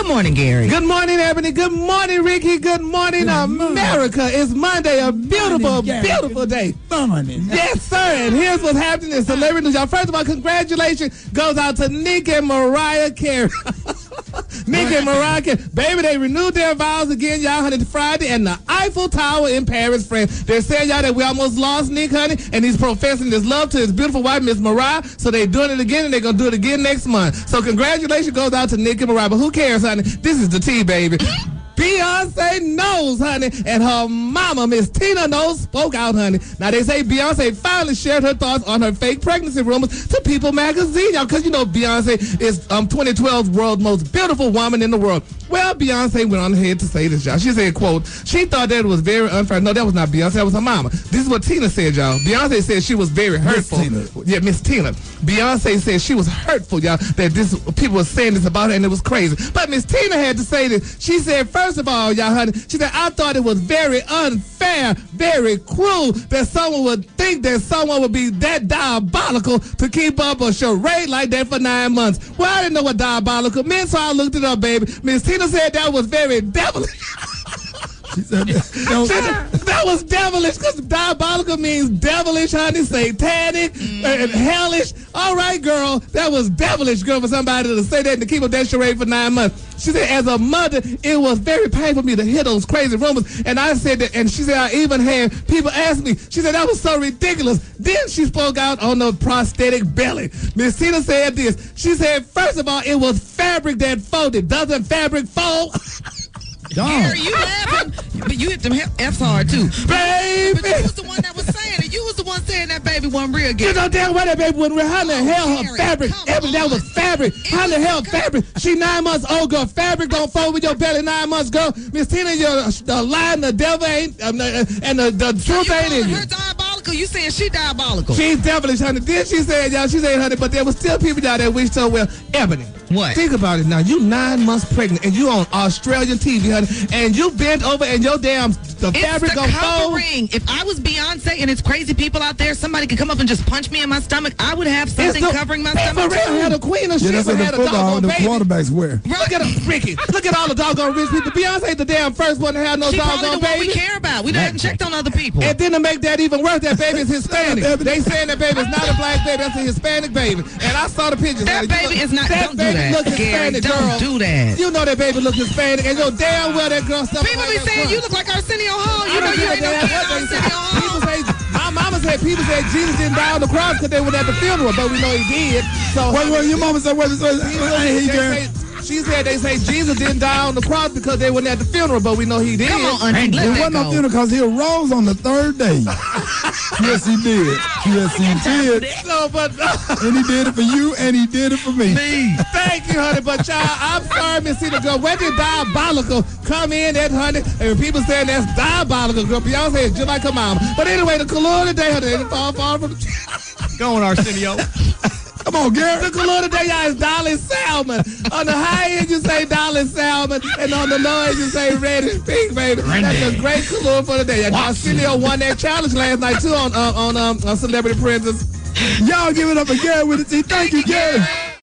morning, Gary. Good morning, Ebony. Good morning, Ricky. Good morning, America. It's Monday, a beautiful, beautiful day. Yes, sir. And here's what's happening in celebrity news. Y'all, first of all, congratulations goes out to Nick and Mariah Carey. Nick and Mariah Carey. Baby, they renewed their vows again, y'all, honey, Friday, and the Eiffel Tower in Paris, France. They're saying, y'all, that we almost lost Nick, honey, and he's professing his love to his beautiful wife, Miss Mariah, so they're doing it again, and they're going to do it again next month. So congratulations goes out to Nick and Mariah, but who cares, honey? This is the tea, baby. Beyonce knows, honey, and her mama, Miss Tina knows, spoke out, honey. Now, they say Beyonce finally shared her thoughts on her fake pregnancy rumors to People magazine, y'all, because you know Beyonce is 2012's world's most beautiful woman in the world. Well, Beyonce went on ahead to say this, y'all. She said, quote, she thought that it was very unfair. No, that was not Beyonce. That was her mama. This is what Tina said, y'all. Beyonce said she was very hurtful. Yeah, Miss Tina. Beyonce said she was hurtful, y'all, that people were saying this about her, and it was crazy. But Miss Tina had to say this. She said, first of all, y'all, honey, she said, I thought it was very unfair, very cruel that someone would think that someone would be that diabolical to keep up a charade like that for 9 months. Well, I didn't know what diabolical meant, so I looked it up, baby. Miss Tina said that was very devilish. She said that was devilish, because diabolical means devilish, honey, satanic, and hellish. All right, girl, that was devilish, girl, for somebody to say that and to keep up that charade for 9 months. She said, as a mother, it was very painful for me to hear those crazy rumors. And I said that, and she said, I even had people ask me, she said, that was so ridiculous. Then she spoke out on the prosthetic belly. Miss Tina said this. She said, first of all, it was fabric that folded. Doesn't fabric fold? Gary, you laughing, but you hit them F's hard too. Baby! But you was the one that was saying it. You was the one saying that baby wasn't real, Gary. You know damn well that baby wasn't real. How the hell her fabric? Ebony, that was fabric. How the hell fabric? She 9 months old, girl. Fabric don't fold with your belly 9 months, girl. Miss Tina, you're lying. The devil ain't, and the truth ain't in you. Her diabolical. You saying she diabolical? She's devilish, honey. Then she said, y'all, she said, honey, but there was still people out there wished her well. Ebony. What? Think about it now. You 9 months pregnant, and you on Australian TV, honey, and you bent over, and your damn fabric gonna fold. If I was Beyonce and it's crazy people out there, somebody could come up and just punch me in my stomach. I would have something covering my stomach. Had a queen of shit. That's what the football, the quarterbacks wear. Look at them, Ricky. Look at all the doggone rich people. Beyonce the damn first one to have no doggone baby. We care about. We haven't checked on other people. And then to make that even worse, that baby is Hispanic. They saying that baby is not a black baby. That's a Hispanic baby. And I saw the pictures. That baby is not. That baby look Hispanic, girl. Don't do that. You know that baby look Hispanic, and you know damn well that girl stuff. People be saying you look like Arsenio Hall. You know you ain't no Arsenio Hall. People say, my mama said people said Jesus didn't die on the cross because they were at the funeral, but we know he did. So wait, your mama said what? She said they say Jesus didn't die on the cross because they weren't at the funeral, but we know he did. Come on, Auntie, let it wasn't no funeral because he arose on the third day. Yes, he did. Yes, he did. No, but and he did it for you, and he did it for me. Thank you, honey. But child, I'm sorry, Miss Tina, girl. Where did diabolical come in at, honey? And people saying that's diabolical, girl. Beyonce is just like her mama. But anyway, the color today, honey, they fall from the. Go on, Arsenio. Come on, Gary. The color today, y'all, is Dolly Salmon. On the high end, you say Dolly Salmon, and on the low end, you say reddish pink, baby. That's a great color for the day. Arsenio won that challenge last night too on Celebrity Princess. Y'all give it up for Gary with the T. Thank you, Gary.